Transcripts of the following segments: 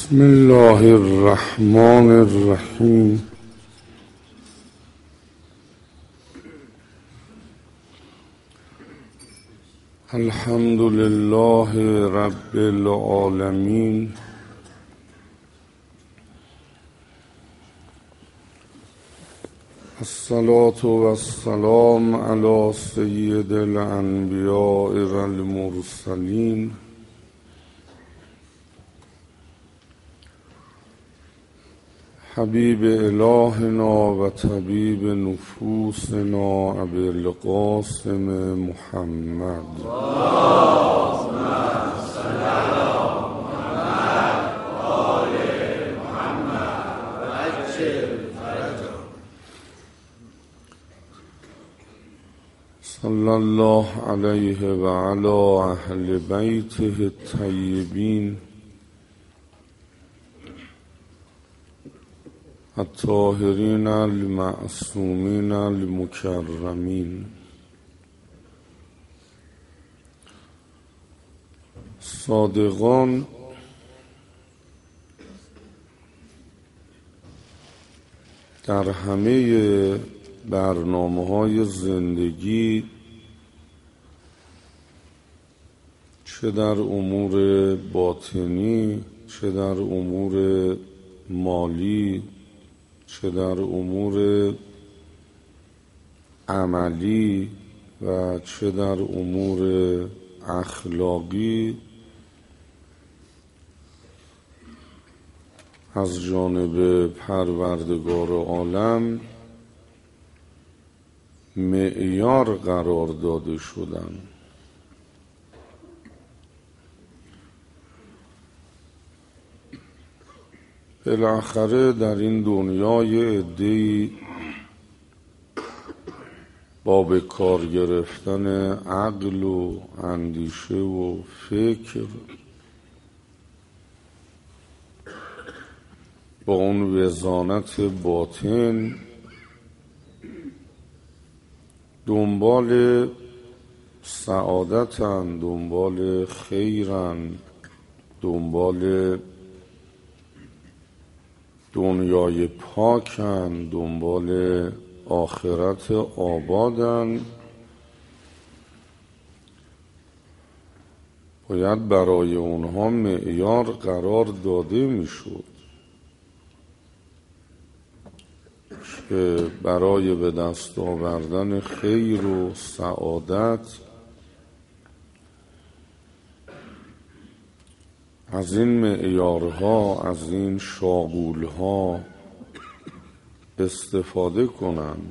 بسم الله الرحمن الرحیم. الحمد لله رب العالمین. الصلاة والسلام علی سید الانبیاء والمرسلین حبیب الهنا و طبیب نفوسنا ابی القاسم محمد. صلی الله علیه و علی اهل بیته الطیبین الطاهرین المعصومین المکرمین. صادقان در همه برنامه‌های زندگی، چه در امور باطنی، چه در امور مالی، چه در امور عملی و چه در امور اخلاقی، از جانب پروردگار عالم معیار قرار داده شدند. بالاخره در این دنیای عده‌ای با به کار گرفتن عقل و اندیشه و فکر با اون وزانت باطن دنبال سعادتن، دنبال خیرن، دنبال دنیای پاکن، دنبال آخرت آبادن، باید برای اونها معیار قرار داده میشد که برای به دست آوردن خیر و سعادت از این معیارها، از این شاغولها استفاده کنند،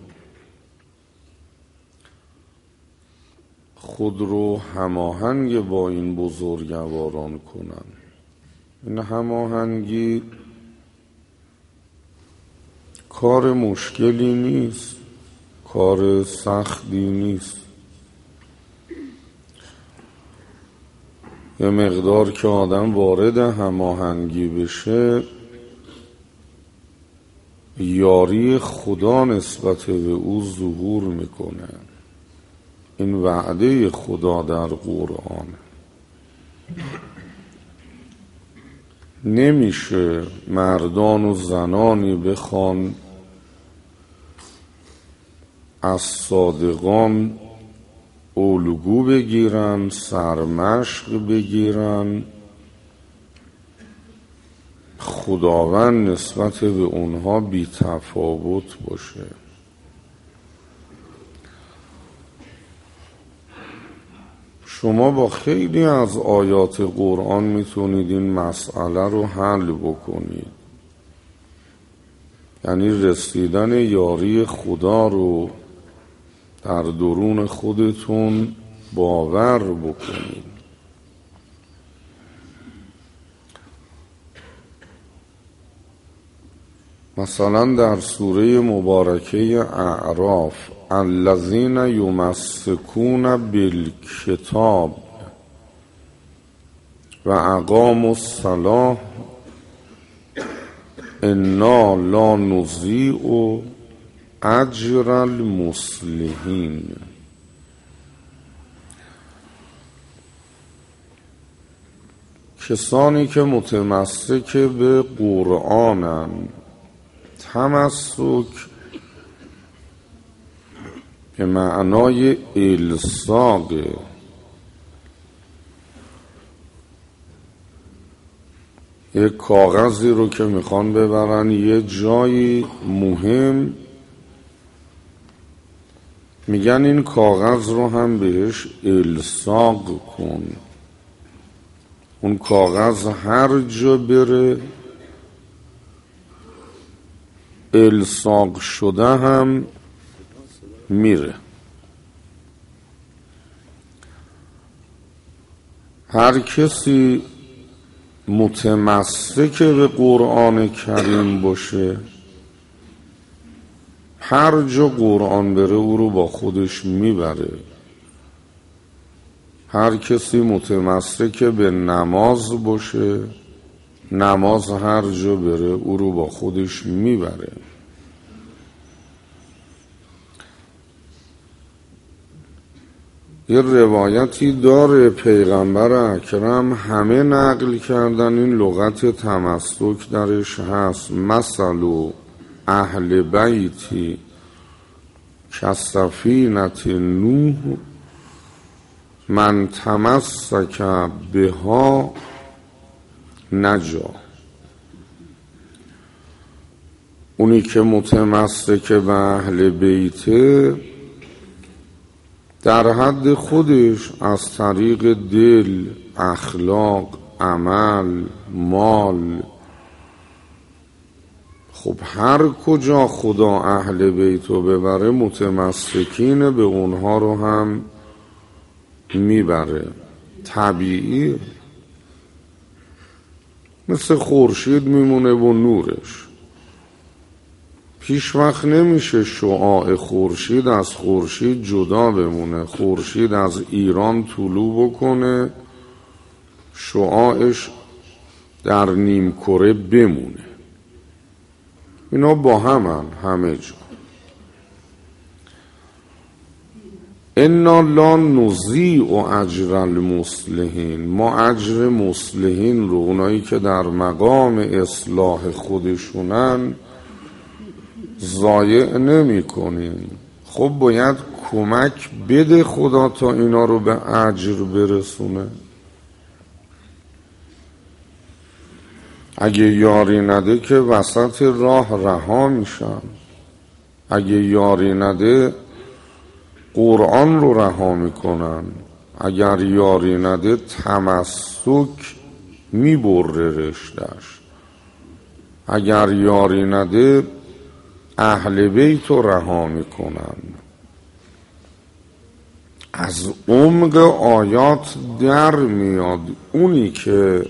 خود رو هماهنگ با این بزرگواران کنند. این هماهنگی کار مشکلی نیست، کار سختی نیست. یه مقدار که آدم وارد هماهنگی بشه، یاری خدا نسبت به او ظهور میکنه. این وعده خدا در قرآن. نمیشه مردان و زنانی بخوان از صادقان الگو بگیرن، سرمشق بگیرن، خداوند نسبت به اونها بی تفاوت باشه. شما با خیلی از آیات قرآن میتونید این مسئله رو حل بکنید، یعنی رسیدن یاری خدا رو در درون خودتون باور بکنید. مثلا در سوره مبارکه اعراف، الذین یمسکون بالکتاب و اقاموا الصلاة انا لا نضیع اجر المصلحین. کسانی که متمسک به قرآنن. تمسک به معنای الصاق، یک کاغذی رو که میخوان ببرن یه جایی مهم، میگن این کاغذ رو هم بهش الصاق کن. اون کاغذ هر جا بره الصاق شده هم میره. هر کسی متمسک به قرآن کریم باشه، هر جا قرآن بره او رو با خودش میبره. هر کسی متمسک به نماز باشه، نماز هر جا بره او رو با خودش میبره. یه روایتی داره پیغمبر اکرم همه نقل کردن، این لغت تمسک درش هست. مثل اهل بیتی کسفینة نوح من تمسک بها نجا. اونی که متمسک به اهل بیته در حد خودش از طریق دل، اخلاق، عمل، مال، خب هر کجا خدا اهل بیتو ببره متمسکین به اونها رو هم میبره. طبیعی مثل خورشید میمونه و نورش. هیچ وقت نمیشه شعاع خورشید از خورشید جدا بمونه. خورشید از ایران طلوع بکنه، شعاعش در نیمکره بمونه. اینا با همن همه جا. انا لا نضیع اجر المصلحین. ما اجر مصلحین رو، اونایی که در مقام اصلاح خودشونن، ضایع نمی کنیم. خب باید کمک بده خدا تا اینا رو به اجر برسونه. اگه یاری نده که وسط راه رها میشن. اگه یاری نده قرآن رو رها میکنن. اگر یاری نده تمسک میبره رشتش. اگر یاری نده اهل بیت رو رها میکنن. از عمق آیات در میاد اونی که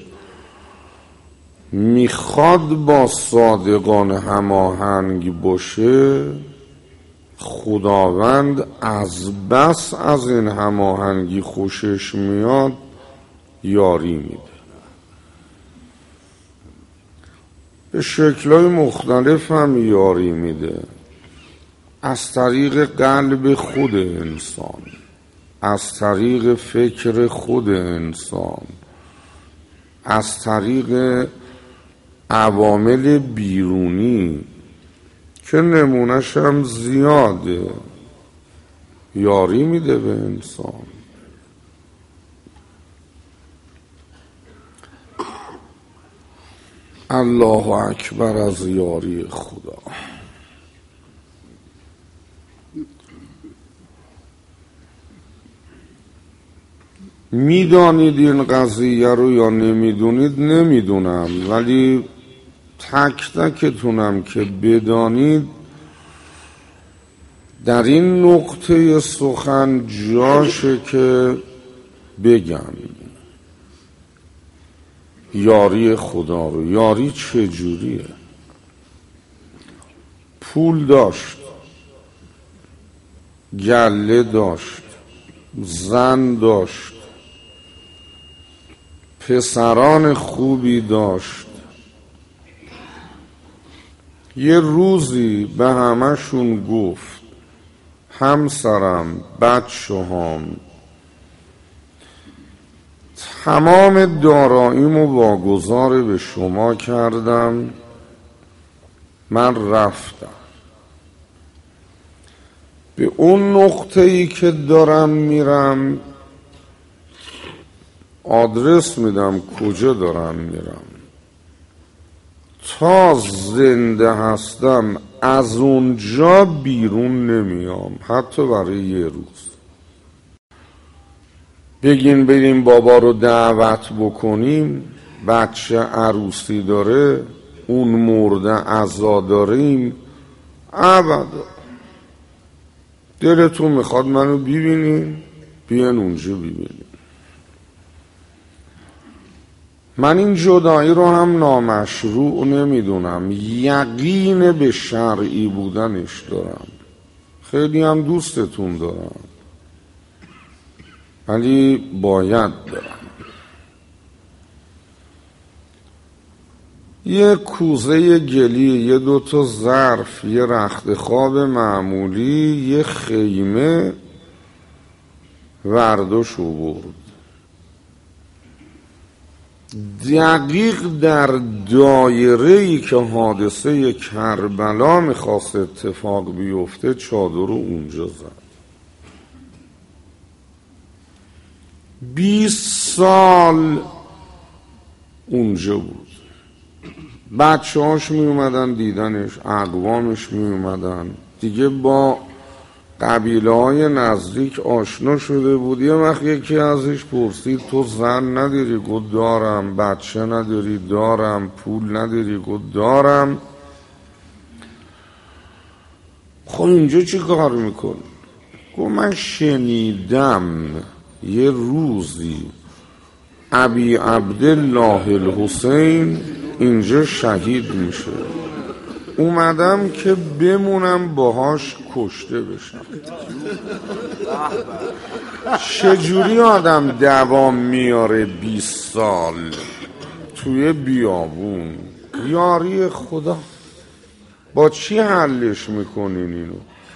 میخواد با صادقان هماهنگ باشه، خداوند از بس از این هماهنگی خوشش میاد یاری میده. به شکل‌های مختلف هم یاری میده. از طریق قلب خود انسان، از طریق فکر خود انسان، از طریق عوامل بیرونی که نمونه‌ش هم زیاده یاری میده به انسان. الله اکبر از یاری خدا. میدانید این قضیه رو یا نمیدونید نمیدونم، ولی تک تکتونم که بدانید در این نقطه سخن جاشه که بگم یاری خدا رو. یاری چجوریه؟ پول داشت، گله داشت، زن داشت، پسران خوبی داشت. یه روزی به همشون گفت همسرم، بچه‌هام، تمام داراییمو واگذار به شما کردم، من رفتم به اون نقطه‌ای که دارم میرم، آدرس میدم کجا دارم میرم. تا زنده هستم از اونجا بیرون نمیام، حتی برای یه روز. بگین بریم بابا رو دعوت بکنیم، بچه عروسی داره، اون مرده عزا داریم، ابدا. دلتون میخواد منو ببینین، بیان اونجا ببینین. من این جدایی رو هم نامشروع نمیدونم، یقین به شرعی بودنش دارم، خیلی هم دوستتون دارم، ولی باید برم. یه کوزه گلی، یه دوتا ظرف، یه رخت خواب معمولی، یه خیمه ورداش آورد. دقیق در دایره‌ای که حادثه کربلا میخواست اتفاق بیفته چادر رو اونجا زد. 20 سال اونجا بود. بچه هاش می اومدن دیدنش، اقوامش می اومدن دیگه، با قبیله های نزدیک آشنا شده بود. یه وقت یکی ازش پرسید تو زن نداری؟ گفت دارم. بچه نداری؟ دارم. پول نداری؟ گفت دارم. خب اینجا چی کار میکن؟ گفت من شنیدم یه روزی ابی عبدالله الحسین اینجا شهید میشه، اومدم که بمونم باهاش کشته بشم. چجوری آدم دوام میاره 20 سال توی بیابون؟ یاری خدا. با چی حلش میکنین اینو؟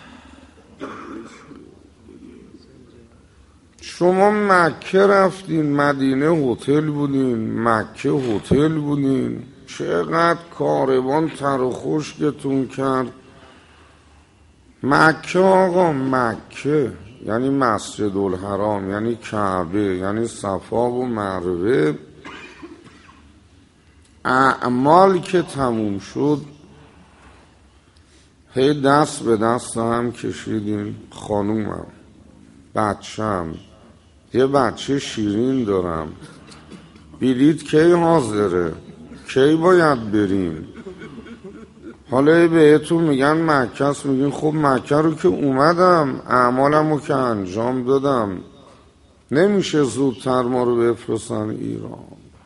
شما مکه رفتین، مدینه هتل بودین، مکه هتل بودین، چقدر کاروان تر و خشکتون کرد. مکه آقا، مکه یعنی مسجد الحرام، یعنی کعبه، یعنی صفا و مروه. اعمال که تموم شد، هی دست به دست هم کشیدیم. خانومم، بچم، یه بچه شیرین دارم، بلیط کی حاضره؟ کی باید بریم؟ حالا بهتون میگن مکه است، میگین خب مکه رو که اومدم، اعمالم رو که انجام دادم، نمیشه زودتر ما رو بفرستن ایران؟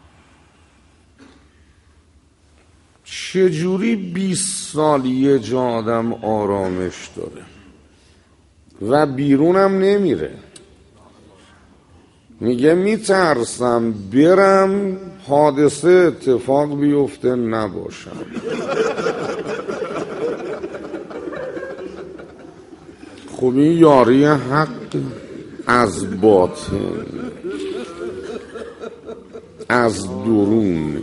چجوری 20 سال یه جا آدم آرامش داره و بیرونم نمیره؟ میگه میترسم برم حادثه اتفاق بیفته نباشم. خب این یاری حق از باطن، از درون.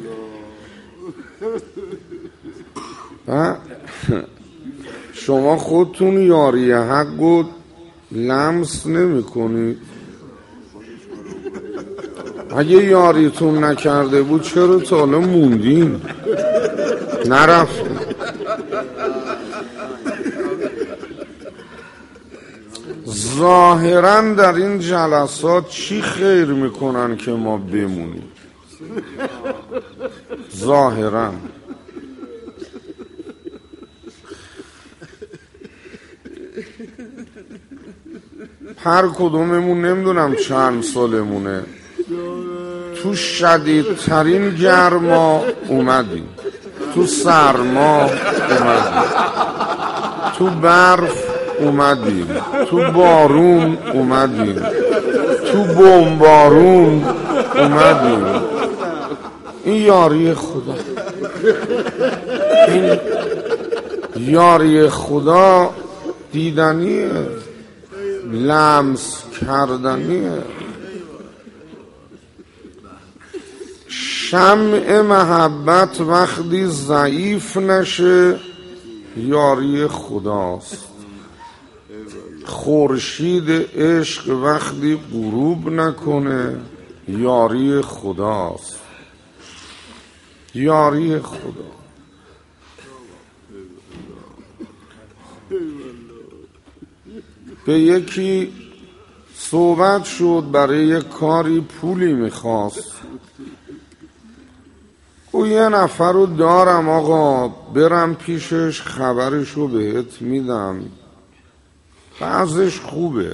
و شما خودتون یاری حق رو لمس نمی کنید. اگه یاریتون نکرده بود چرا تا حالا موندین نرفتین؟ ظاهرا در این جلسات چی خیر میکنن که ما بمونیم؟ ظاهرا هر کدوممون نمیدونم چند سالمونه، تو شدیدترین گرما اومدیم، تو سرما اومدیم، تو برف اومدیم، تو بارون اومدیم، تو بمبارون اومدیم. این یاری خدا، این یاری خدا دیدنیه، لمس کردنیه. شمع محبت وقتی ضعیف نشه یاری خداست، خورشید عشق وقتی غروب نکنه یاری خداست، یاری خدا. به یکی صحبت شد برای یک کاری پولی میخواست، او یه نفر رو دارم آقا برم پیشش خبرشو بهت میدم، بعضش خوبه.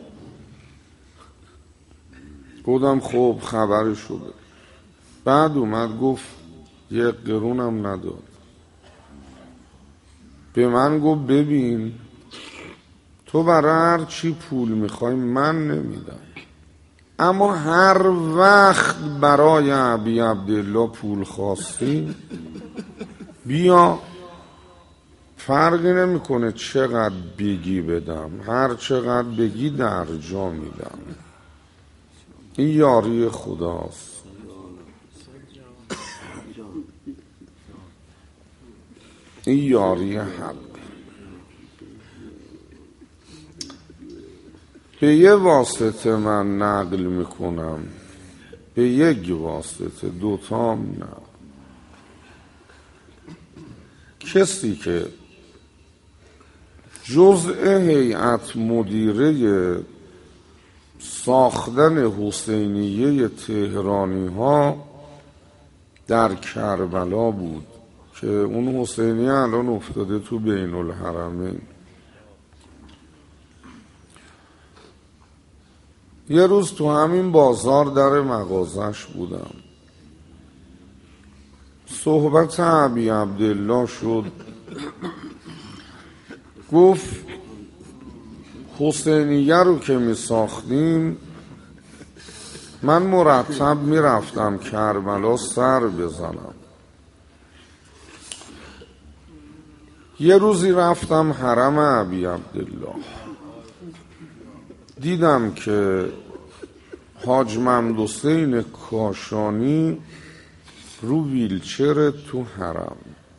گفتم خب خبرشو بده. بعد اومد گفت یک قرونم نداد. به من گفت ببین تو برای هر چی پول میخوای من نمیدم، اما هر وقت برای ابی عبدالله پول خواستی بیا، فرقی نمیکنه چقدر بگی بدم، هر چقدر بگی در جا میدم. این یاری خداست. این یاری حق. به یه واسطه من نقل میکنم، به یک واسطه، دوتام نه. کسی که جزء هیئت مدیره ساختن حسینیه تهرانی ها در کربلا بود که اون حسینیه الان افتاده تو بین الحرمین. یه روز تو همین بازار در مغازش بودم، صحبت ابی عبدالله شد. گفت حسینیه رو که می ساختیم من مرتب می رفتم کربلا سر بزنم. یه روزی رفتم حرم ابی عبدالله، دیدم که حاج ممدوحسین کاشانی رو ویلچر تو حرم.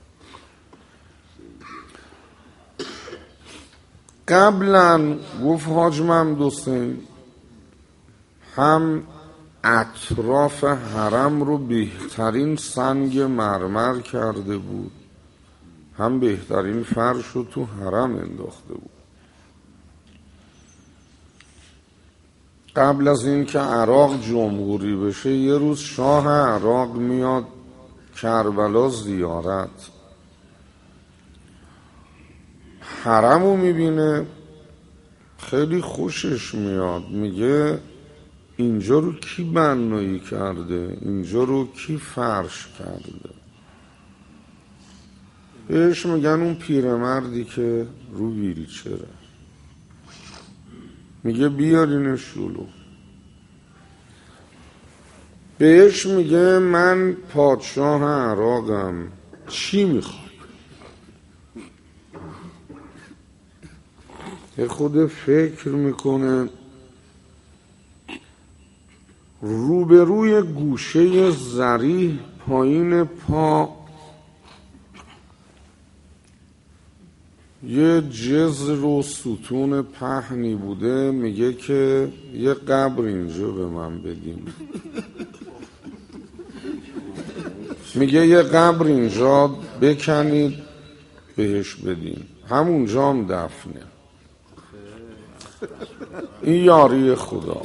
قبلا گفت حاج ممدوحسین هم اطراف حرم رو بهترین سنگ مرمر کرده بود، هم بهترین فرش رو تو حرم انداخته بود. قبل از این که عراق جمهوری بشه یه روز شاه عراق میاد کربلا زیارت، حرم رو میبینه خیلی خوشش میاد، میگه اینجا رو کی بنایی کرده، اینجا رو کی فرش کرده. بهش میگن اون پیرمردی که رو ویلچره. میگه بیارینش جلو. بهش میگه من پادشاه عراقم، چی میخوای؟ یه خود فکر میکنه، روبروی گوشه ضریح پایین پا یه جزر و ستون پهنی بوده. میگه که یه قبر اینجا به من بدیم. میگه یه قبر اینجا بکنید بهش بدیم، همونجا هم دفنه. این یاری خدا.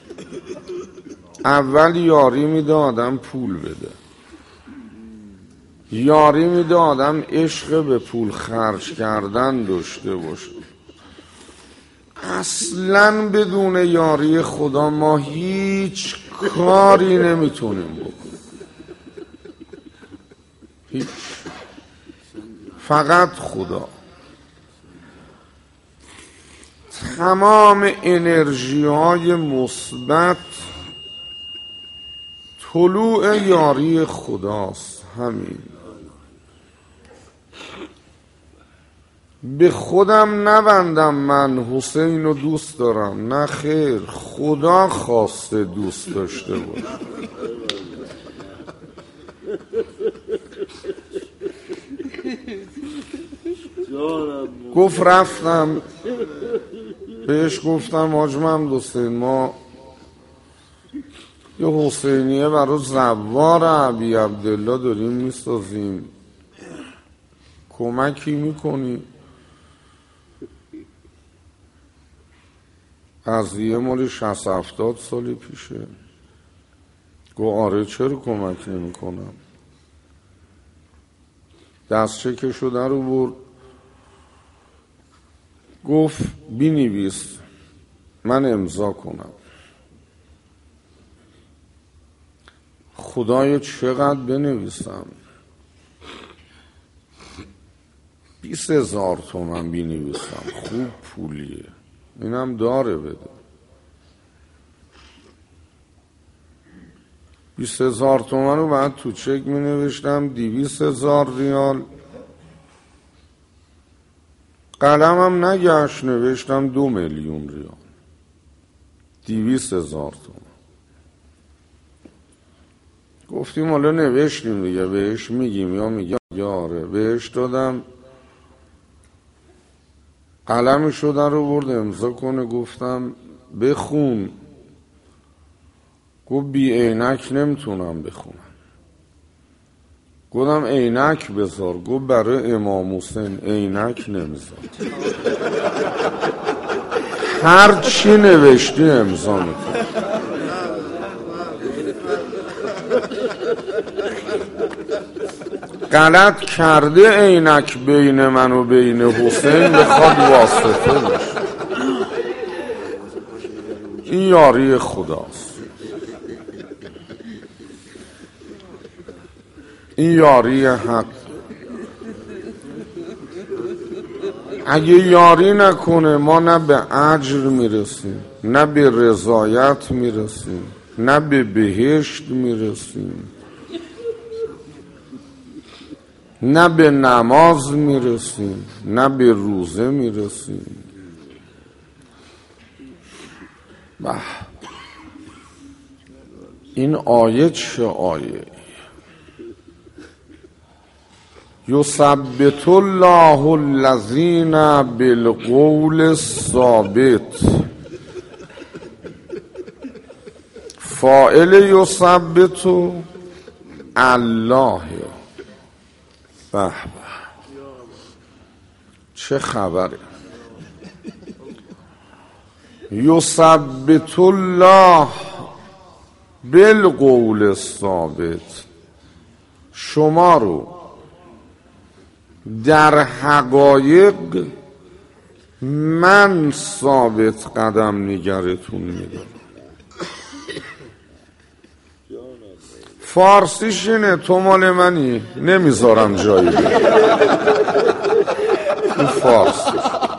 اول یاری میده آدم پول بده، یاری میده آدم عشق به پول خرج کردن داشته باشه. اصلا بدون یاری خدا ما هیچ کاری نمیتونیم بکنیم، هیچ. فقط خدا. تمام انرژی های مثبت طلوع یاری خداست. همین. به خودم نبندم من حسین رو دوست دارم، نه خیر، خدا خواسته دوست داشته باش. گفت رفتم بهش گفتم حاج محمد حسین ما یه حسینیه برای زوار ابی عبدالله داریم میسازیم، کمکی میکنی؟ قضیه مال 60-70 سالی پیشه. گفت آره چرا کمک نمی کنم؟ دست چکشو در آورد گفت بنویس من امضا کنم. خدایا چقدر بنویسم؟ 20,000 تومن بنویسم؟ خوب پولیه، اینم داره بده. 20,000 تومن رو بعد تو چک می نوشتم 200,000 ریال. قلمم نگشت نوشتم 2 میلیون ریال. 200,000 تومن. گفتیم حالا نوشتیم دیگه بهش میگیم یا میگه آره. بهش دادم قلمشو در آورد امضا کنه. گفتم بخون. گفت بی عینک نمیتونم بخونم. گفتم عینک بذار. گفت برای امام حسین عینک نمیذار. هر چی نوشتی امضا میکنم. غلط کرده عینک بین من و بین حسین بخواد واسطه بشه. این یاری خداست. این یاری حق. اگه یاری نکنه ما نه به اجر میرسیم، نه به رضایت میرسیم، نه به بهشت میرسیم، نه به نماز میرسیم، نه به روزه میرسیم. این آیه چه آیه؟ یثبت الله الذین بالقول الثابت. فاعل یثبت الله. به چه خبره؟ یثبت الله بالقول الثابت. شما رو در حقایق من ثابت قدم نگرتون میدم. فارسیش اینه تو مال منی نمیذارم جایی بید. این فارسی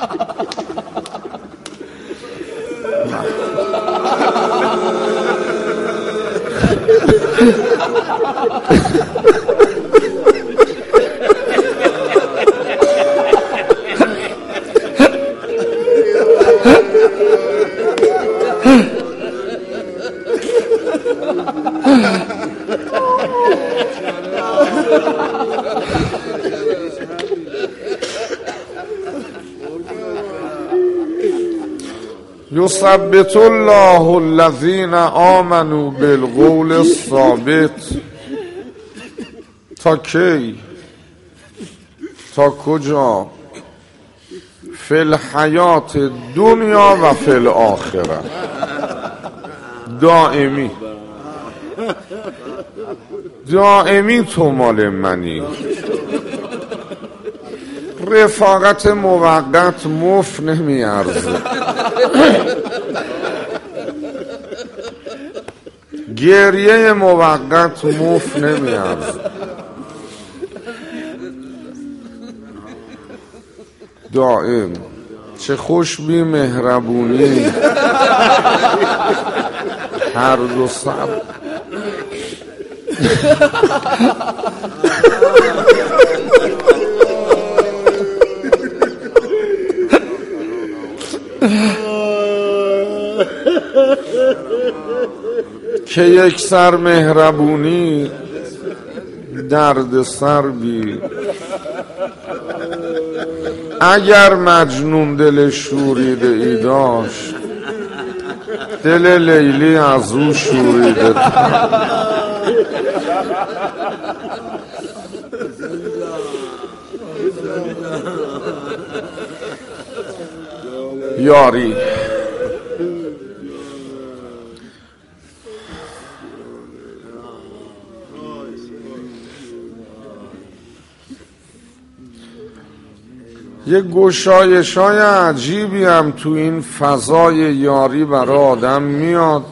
یثبت الله الذین آمنوا بالقول الثابت. تا کی؟ تا کجا؟ فی الحیات دنیا و فی الاخره. دائمی دائمی تو مال منی. رفاقت موقت مفت نمیارزه. گریه موقت مفت نمیارزه. دائم. چه خوش بی مهربونی هر دو صبر. که یک سر مهربونی درد سر بی. اگر مجنون دل شوریده ای داشت، دل لیلی از او شوریده. یاری یه گشایش‌های عجیبی هم تو این فضای یاری برای آدم میاد.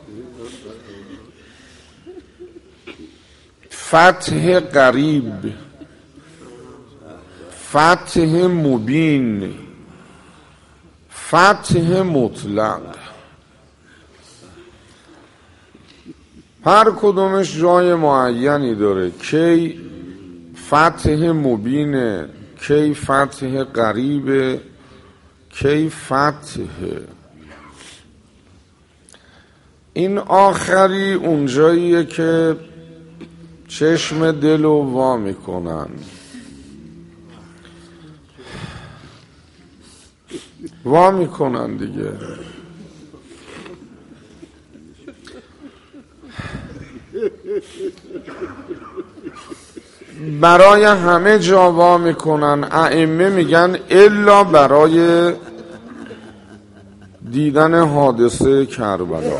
فتح قریب، فتح مبین، فتح مطلق، هر کدومش جای معینی داره. کی فتح مبینه، کی فتح قریبه، کی فتح. این آخری اونجاییه که چشم دلو وا میکنن. وا میکنن دیگه. برای همه جا وا میکنن. ائمه میگن الا برای دیدن حادثه کربلا،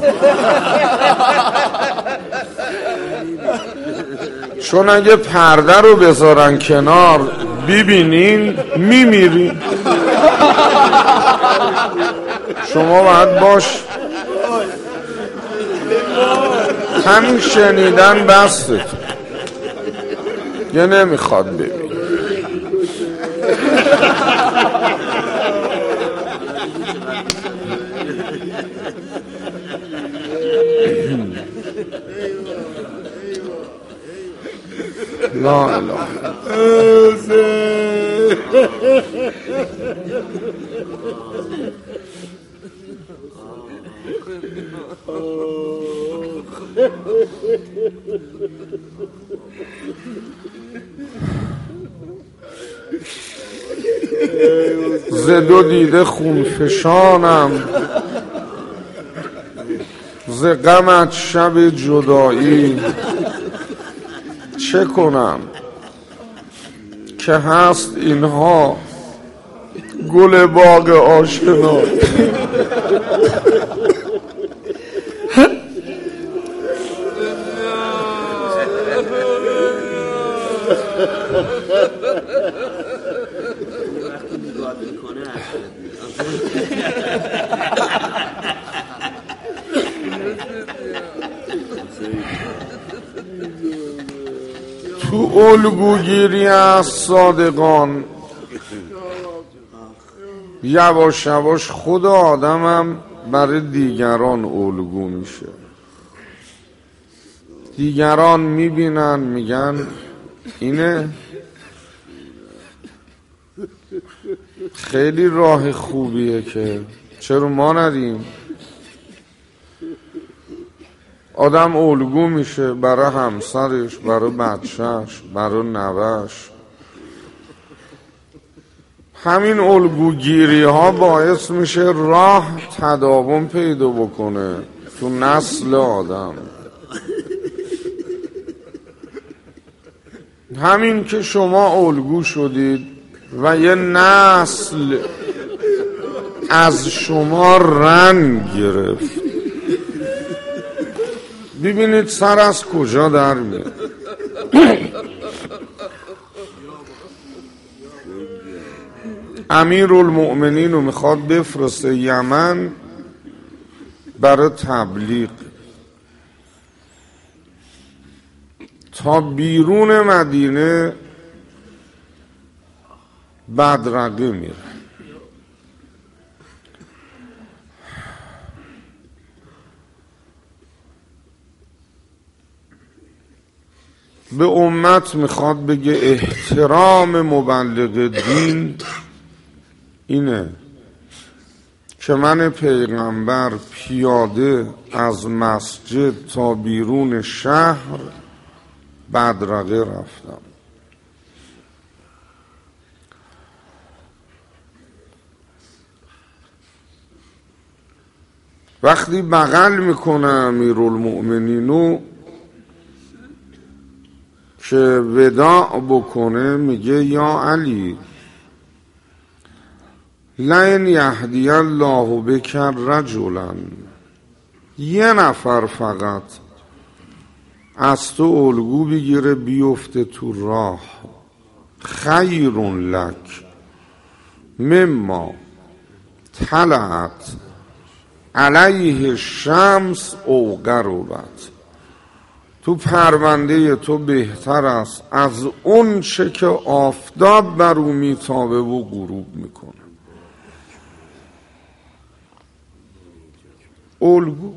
چون اگه پرده رو بذارن کنار ببینین میمیرین. شما باید باش همین شنیدن بسته، یه نمیخواد ببین. لا اله ز دو دیده خونفشانم، ز غمت شب جدایی. چه کنم که هست اینها گل باغ آشنا. تو الگوگیری از صادقان یواش یواش خود آدمم برای دیگران الگو میشه. دیگران میبینن میگن اینه، خیلی راه خوبیه که چرا ما ندیم. آدم الگو میشه برای همسرش، برای بچهش، برای نوش. همین الگوگیری ها باعث میشه راه تداوم پیدا بکنه تو نسل آدم. همین که شما الگو شدید و یه نسل از شما رنگ گرفت، ببینید سر از کجا در میاد. امیرالمؤمنین رو میخواد بفرسته یمن برای تبلیغ. تا بیرون مدینه بدرقه میره. به امت میخواد بگه احترام مبلغ دین اینه که من پیغمبر پیاده از مسجد تا بیرون شهر بدرقه رفتم. وقتی بغل میکنه امیرالمؤمنینو که وداع بکنه میگه یا علی لئن یهدی الله بک رجلا، یه نفر فقط از تو الگو بگیره بیفته تو راه، خیر لک مما طلعت علیه شمس او غربت، تو پرونده تو بهتر است از اون چه که آفتاب بر او میتابه و غروب میکنه. الگو.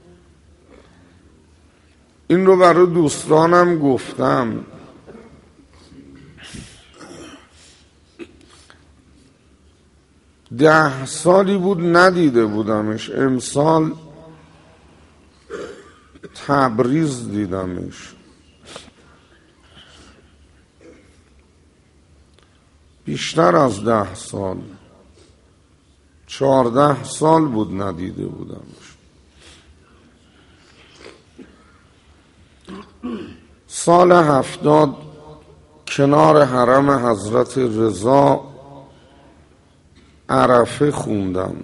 این رو برای دوستانم گفتم. ده سالی بود ندیده بودمش، امسال تبریز دیدمش. بیشتر از 10 سال، 14 سال بود ندیده بودمش. سال 70 کنار حرم حضرت رضا عرفه خوندم.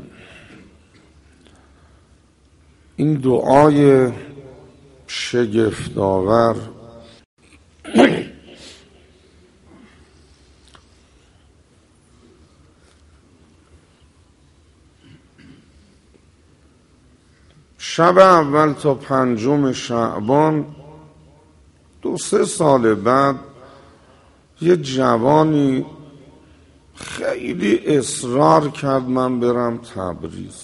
این دعای شگفت‌آور شب اول تا 5 شعبان 2-3 سال بعد یه جوانی خیلی اصرار کرد من برم تبریز.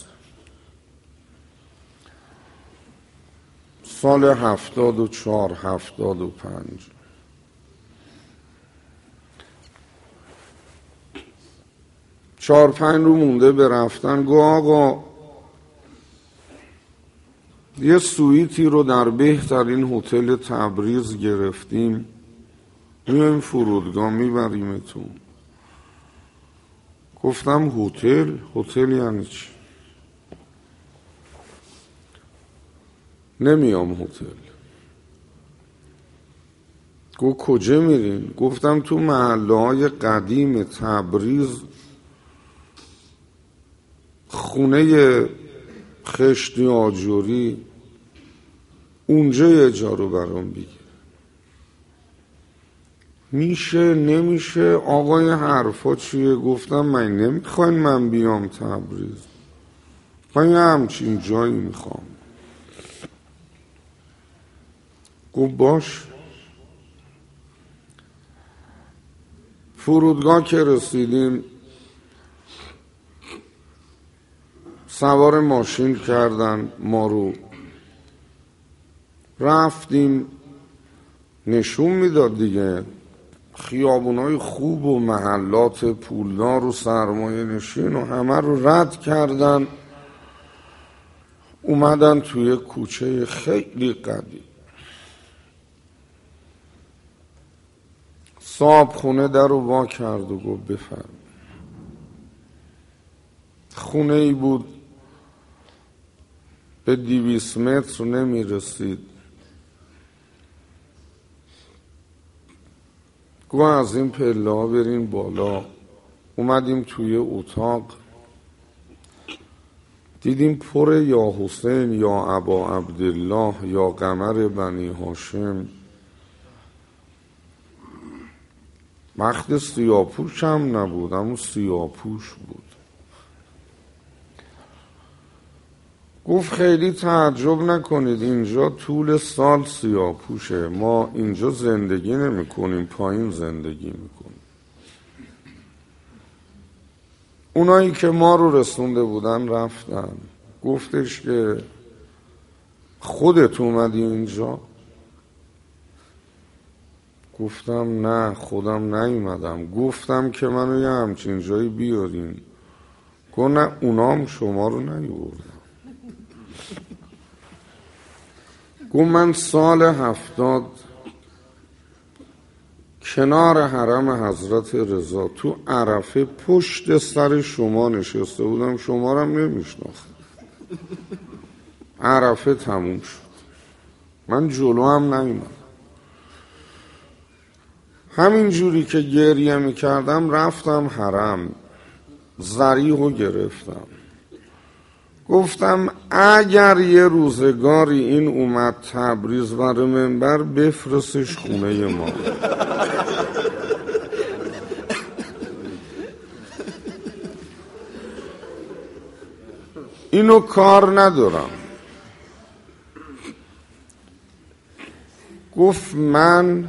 سال 74 75 4-5 رو مونده به رفتن. گو آقا یه سویتی رو در بهترین هتل تبریز گرفتیم، میایم فرودگاه میبریمتون. گفتم هتل یعنی چی؟ نمیام هتل. گو کجا میرین؟ گفتم تو محله های قدیم تبریز خونه خشتی آجوری، اونجا اجاره برام بگیر. میشه نمیشه آقای حرفا چیه؟ گفتم من نمیخواین من بیام تبریز، من یه همچین جایی میخوام. گفت باش. فرودگاه که رسیدیم سوار ماشین کردن ما رو، رفتیم. نشون میداد دیگه خیابونای خوب و محلات پولدار و سرمایه نشین و همه رو رد کردن، اومدن توی کوچه خیلی قدیم. صاحب خونه در رو وا کرد و گفت بفرم. خونه ای بود به 200 متر نمی رسید. گفت از این پله ها برین بالا. اومدیم توی اتاق، دیدیم پر یا حسین یا ابا عبدالله یا قمر بنی هاشم. وقت سیاپوش هم نبود، اما سیاپوش بود. گفت خیلی تعجب نکنید، اینجا طول سال سیاپوشه، ما اینجا زندگی نمی کنیم، پایین زندگی می کنیم. اونایی که ما رو رسونده بودن رفتن. گفتش که خودت اومدی اینجا؟ گفتم نه خودم نیومدم. گفتم که منو یه همچین جایی بیارین. گفت نه اونام شما رو نیوردن. گفت من سال 70 کنار حرم حضرت رضا تو عرفه پشت سر شما نشسته بودم، شما رو هم نمیشناختم. عرفه تموم شد. من جلو هم نمیدم. همین جوری که گریه میکردم رفتم حرم، ذریحو گرفتم، گفتم اگر یه روزگاری این اومد تبریز بر منبر بفرستش خونه ما. اینو کار ندارم. گفت من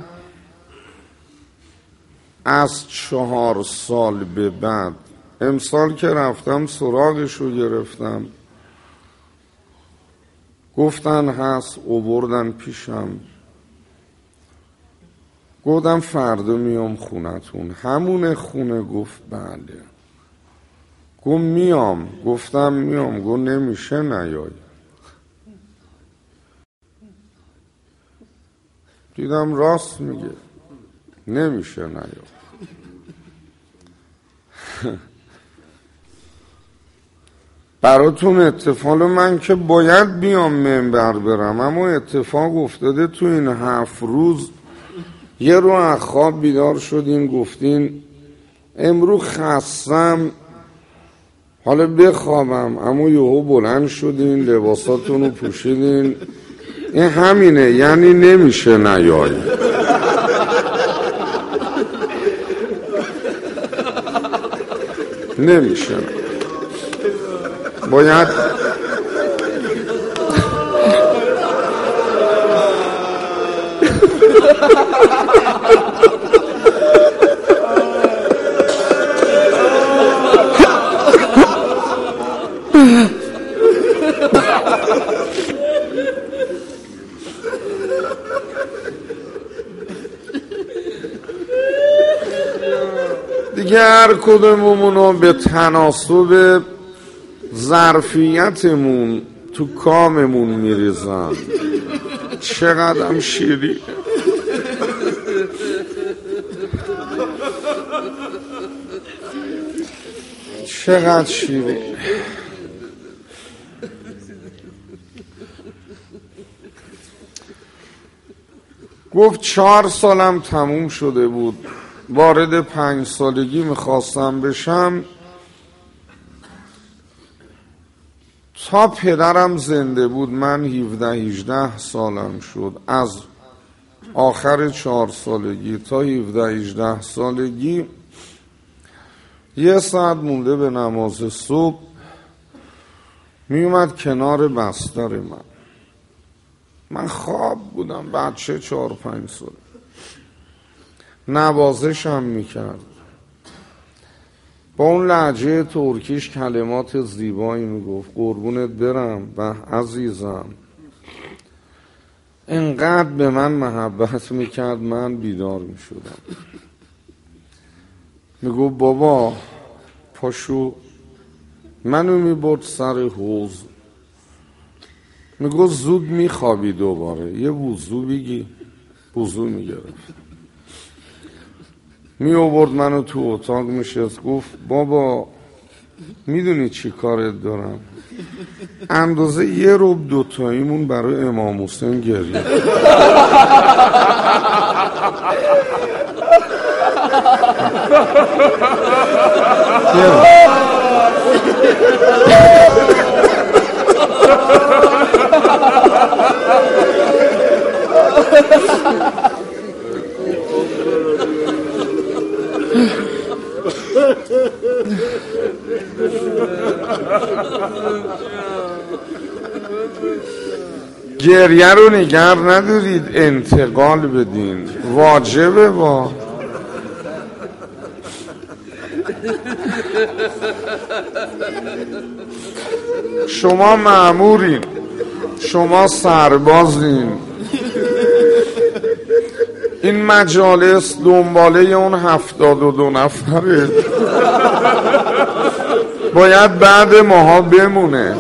از 4 سال به بعد، امسال که رفتم سراغشو گرفتم، گفتن هست، آوردن پیشم، گفتم فردا میام خونتون. همون خونه گفت بله. گفت میام. گفتم میام. گفت نمیشه نیای. دیدم راست میگه، نمیشه نیای. براتون اتفاق، من که باید بیام منبر برم، اما اتفاق افتاده تو این 7 روز. یه رو از خواب بیدار شدین گفتین امرو خستم حالا بخوابم، اما یهو بلند شدین لباساتون رو پوشیدین. این همینه، یعنی نمیشه نیای. نمیشه، باید دیگه هر کدومونو به تناسب ظرفیتمون تو کاممون میریزن. چقدرم شیرین. چقدر شیرین. گفت 4 سالم تموم شده بود، وارد 5 سالگی میخواستم بشم. تا پدرم زنده بود من 17-18 سالم شد. از آخر 4 سالگی تا 17-18 سالگی 1 ساعت مونده به نماز صبح میومد کنار بستر من خواب بودم، بچه 4-5 ساله، نوازشم میکرد، با اون لهجه ترکیش کلمات زیبایی میگفت. قربونت برم و عزیزم. انقدر به من محبت میکرد من بیدار میشدم. میگفت بابا پاشو. منو میبرد سر حوض، میگفت زود میخوابی دوباره، یه وضو بگی. وضو میگرفت، می آورد منو تو اتاق میشست. گفت بابا میدونی چی کارت دارم؟ اندازه 1 ربع 2 تاییمون برای امام حسین گریه. گریه رو نگر ندارید، انتقال بدین، واجبه. با شما مأمورین، شما سربازین. این مجالس دنباله اون 72 نفره، باید بعد ماها بمونه.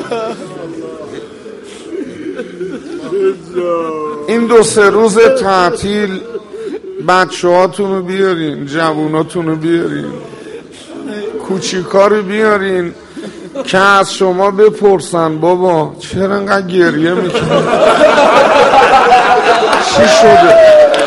این 2-3 روز تعطیل بچه هاتونو بیارین، جووناتونو بیارین، کوچیکا رو بیارین، که از شما بپرسن بابا چرا انقدر گریه میکنی؟ چی شده؟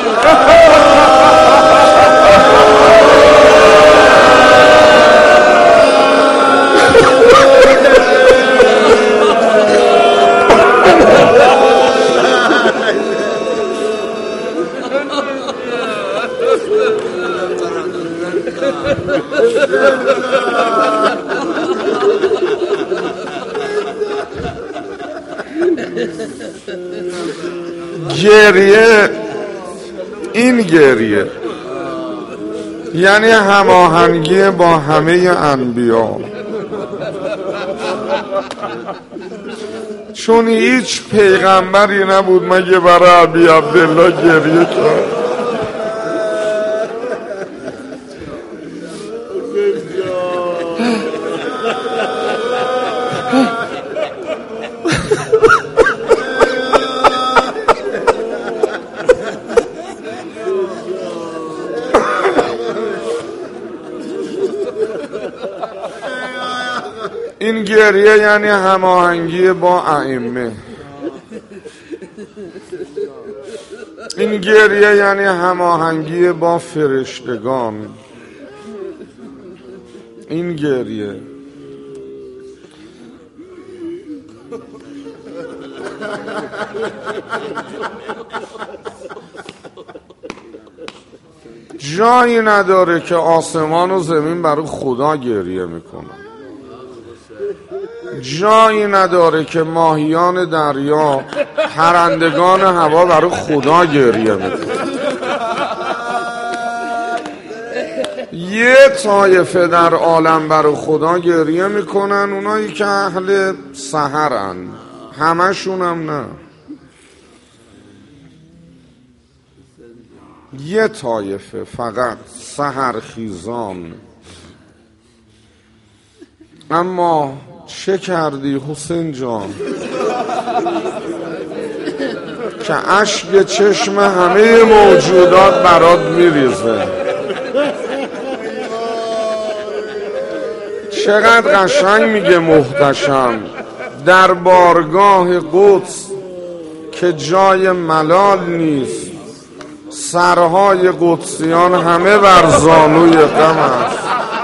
گریه، این گریه یعنی هماهنگی با همه انبیا، چون هیچ پیغمبری نبود مگه برای ابی عبدالله گریه کرد. این گریه یعنی هماهنگی با ائمه، این گریه یعنی هماهنگی با فرشتگان، این گریه جایی نداره که آسمان و زمین برای خدا گریه میکنن، جایی نداره که ماهیان دریا، پرندگان هوا برای خدا گریه میکنن. یه طایفه در عالم برای خدا گریه میکنن، اونایی که اهل سحرن، همشون هم نه، یه طایفه فقط سحرخیزان. اما چه کردی حسین جان که اشک چشم همه موجودات برات میریزه؟ چقدر قشنگ میگه محتشم در بارگاه قدس که جای ملال نیست، سرهای قدسیان همه بر زانوی غم است.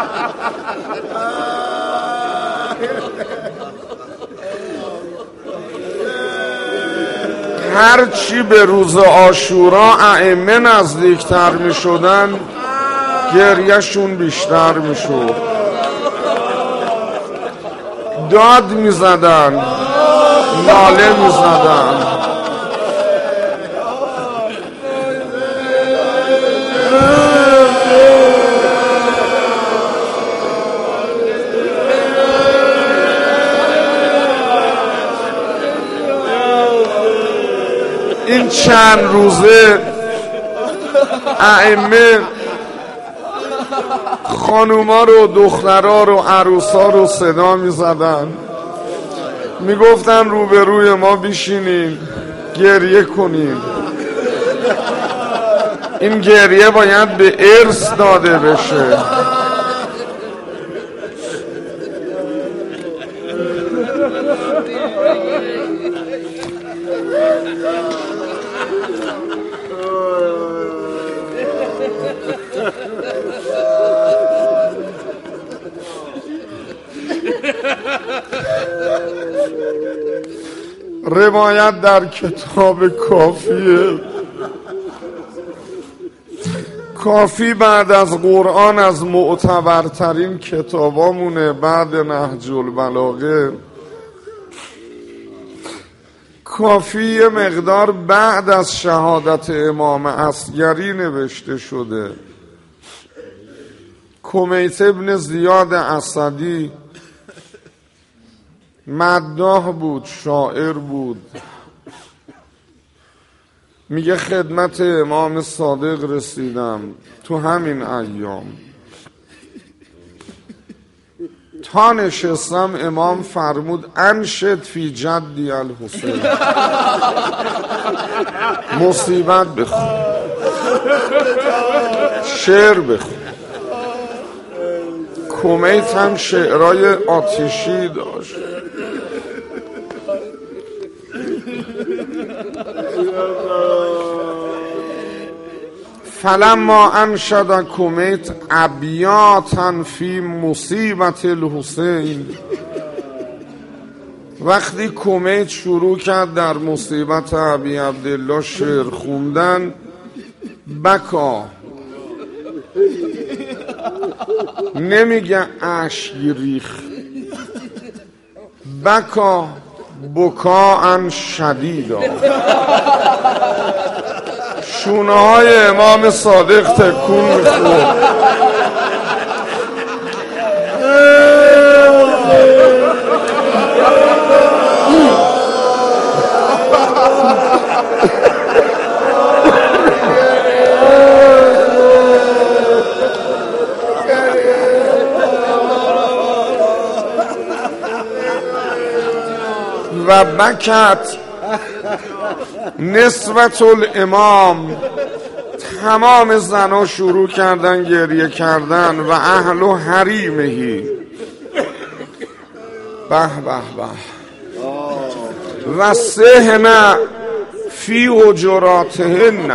هرچی به روز عاشورا ائمه نزدیکتر می شدن گریهشون بیشتر می شد، داد می زدن، ناله می زدن. این چند روزه ائمه خانوما رو، دخترها رو، عروسا رو صدا می زدن، می گفتن روبروی ما بیشینین گریه کنین. این گریه باید به ارث داده بشه. روایت در کتاب کافیه، کافی بعد از قرآن از معتبرترین کتابامونه بعد نهج البلاغه. کافی یه مقدار بعد از شهادت امام عسگری نوشته شده. کمیت ابن زیاد اسدی مداح بود، شاعر بود، میگه خدمت امام صادق رسیدم تو همین ایام، تا نشستم امام فرمود انشد فی جدی الحسین، مصیبت بخون، شعر بخون. کمیت هم شعرهای آتشی داشت. فلما انشد کمیت ابیاتا فی مصیبت الحسین، وقتی کمیت شروع کرد در مصیبت ابی عبدالله شعر خوندن، بکا، نمیگه اشک ریخ، بکا بکاء شدیدا، شونه های امام صادق تکون میخورد. و بکت نسبت الامام، تمام زنها شروع کردن گریه کردن، و اهل و حریمهی، به به به، و سهن فی حجراتهن،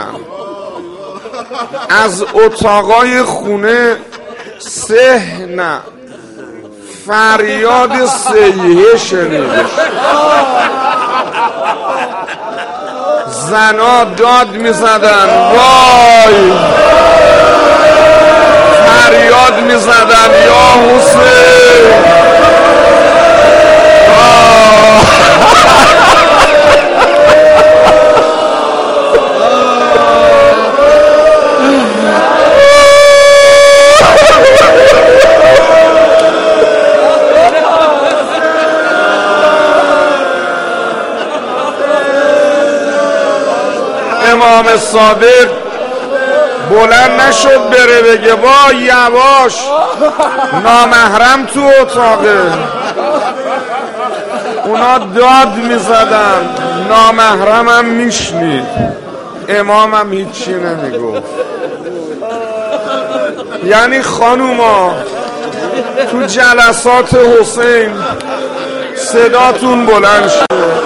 از اتاقای خونه سهن، فریاد سیحه شنیده، زنا داد می زدن، وای فریاد می زدن یا حسین. امام صادق بلند نشد بره بگه وای یواش نامحرم تو اتاقه، اونا داد میزدن، نامحرمم میشنید، امامم هیچی نمیگفت. یعنی خانوما تو جلسات حسین صداتون بلند شد.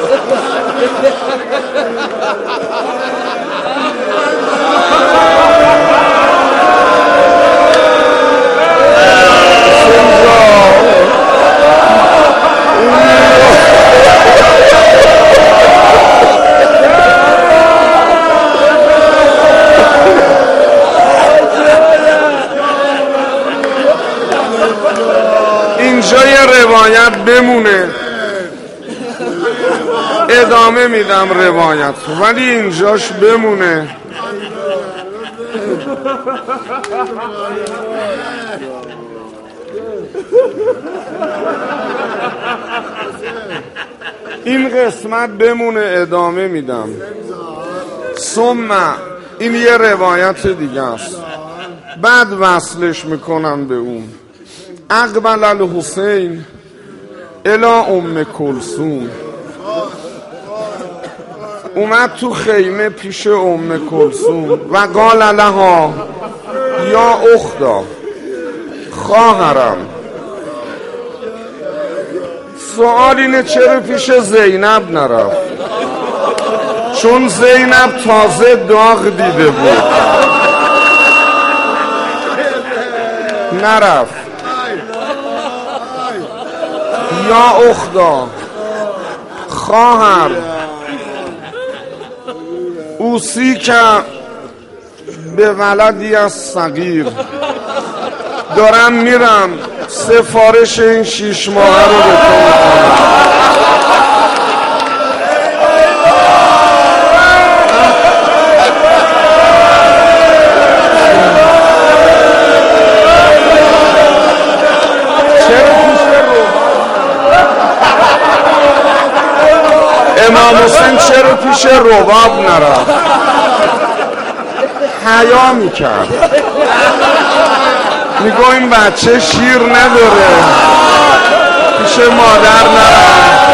اینجا یه روایت بمونه، ادامه میدم روایت، ولی اینجاش بمونه. این قسمت بمونه، ادامه میدم. ثم این یه روایت دیگه است، بعد وصلش میکنم به اون. اقبل الحسین الی ام کلثوم، اومد تو خیمه پیش ام کلثوم و قال لها یا اختا، خواهرم. سوال اینه چرا پیش زینب نرفت؟ چون زینب تازه داغ دیده بود، نرفت. یا اختا، خواهر، اوسی که به ولدی از صغیر، دارم میرم سفارش این 6 ماهه رو به تو میکنم. امام حسین چرا پیش رباب نرفت؟ حیا میکرد، میگو این بچه شیر نداره، پیش مادر نرفت.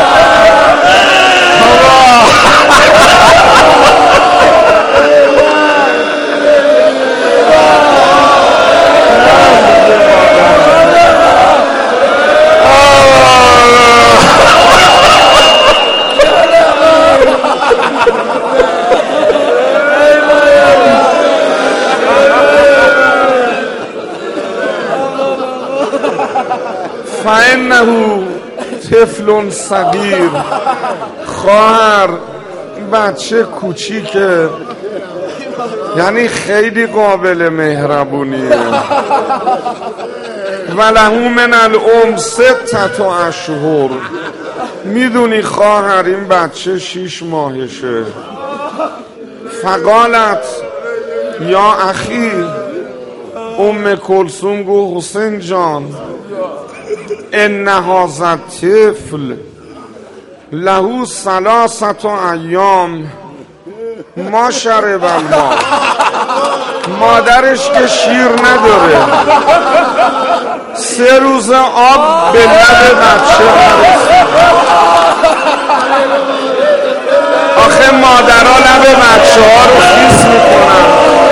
انه طفل صغیر. خواهر این بچه کوچیکه، یعنی خیلی قابل مهربونیه. وله من العمر 6 اشهر. میدونی خواهر این بچه 6 ماهشه. فقالت یا اخی، ام کلثوم گو حسین جان ان هذا الطفل له 3 ایام ما شرب الماء. مادرش که شیر نداره، 3 روز آب به لب بچه نرسید. آخه مادرها لب بچه ها رو خیس میکنن،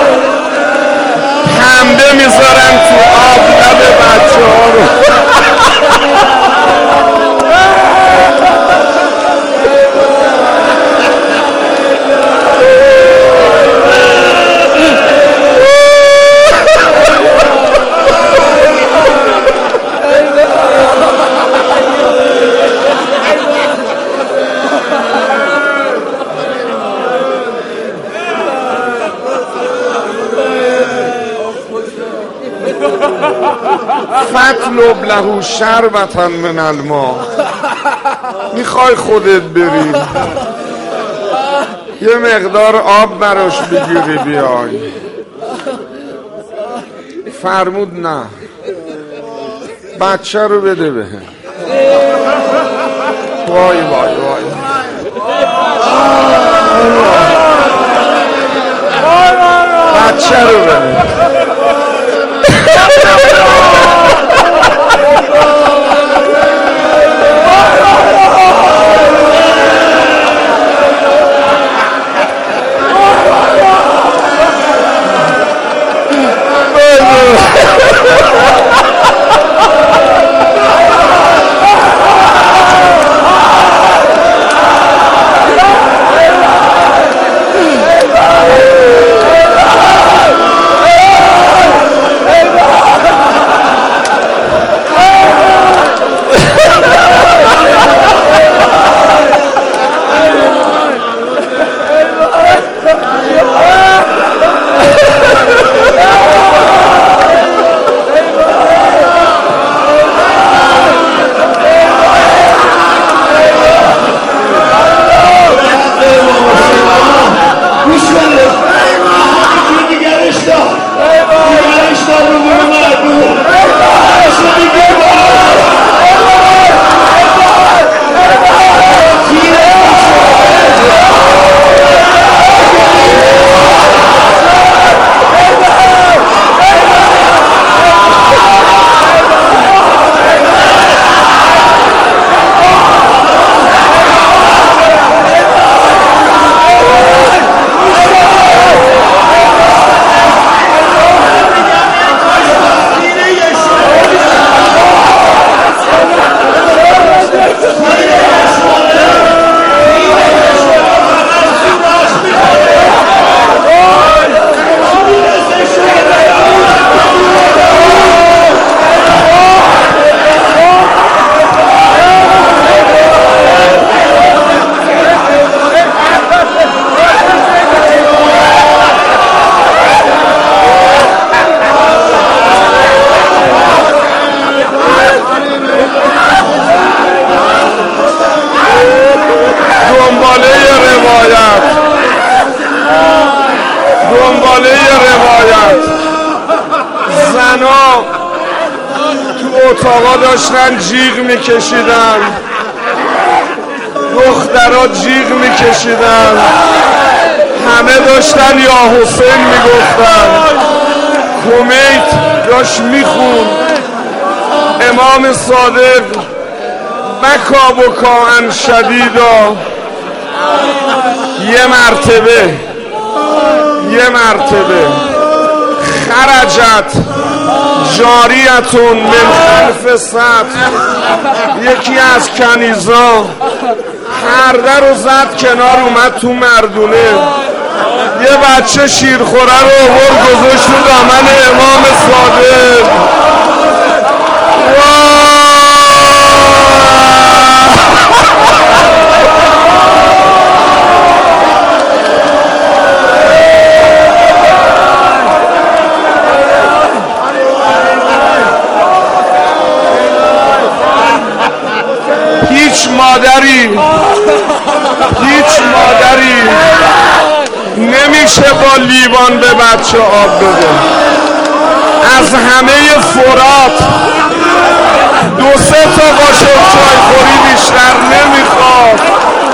پنبه میذارن تو آب لب بچه ها رو. فاطلب له شربة من الماء. میخوای خودت بری یه مقدار آب براش بگیری بیای؟ فرمود نه، بچه رو بده بهم. وای وای وای، بچه رو بده. دنباله روایت زنا تو اتاقا داشتن جیغ میکشیدن، دخترها جیغ میکشیدن، همه داشتن یا حسین میگفتن. کمیت داشت میخون امام صادق بکا بکاء شدیدا. یه مرتبه خرجت جاریتون من خلف سطح، یکی از کنیزا پرده رو زد کنار، اومد تو مردونه، یه بچه شیرخوره رو آورد گذاشت تو دامن امام صادق. هیچ مادری نمیشه با لیوان به بچه آب بده. از همه فرات 2-3 تا قاشق چای خوری بیشتر نمیخواد.